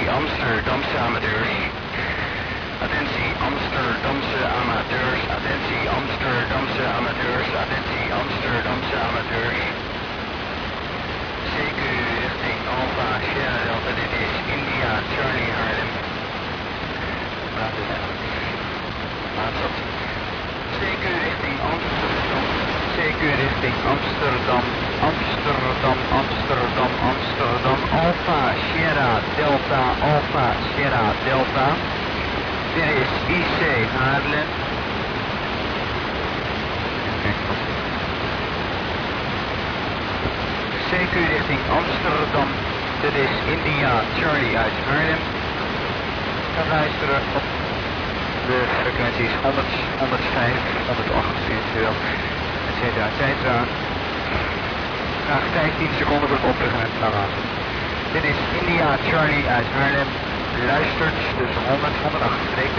Amsterdamse amateurs. Attentie Amsterdamse amateurs. Attentie Amsterdamse amateurs. Attentie Amsterdamse amateurs. CQ richting Alpha Sierra Delta. Dit is India Charlie Haarlem. Laatst. CQ richting Amsterdam. CQ richting Amsterdam. Amsterdam, Amsterdam, Amsterdam. Alpha Sierra Delta. Alpha Sierra Delta. Dit is IC Haarlem. CQ richting Amsterdam. Dit is India Charlie uit Haarlem. Ga luisteren op de frequenties 100, 105, 108 eventueel, etc. etc. Graag 15 seconden voor het opleggen en het paraat. Dit is India Charlie uit Haarlem. Luistert tussen 100 en 108.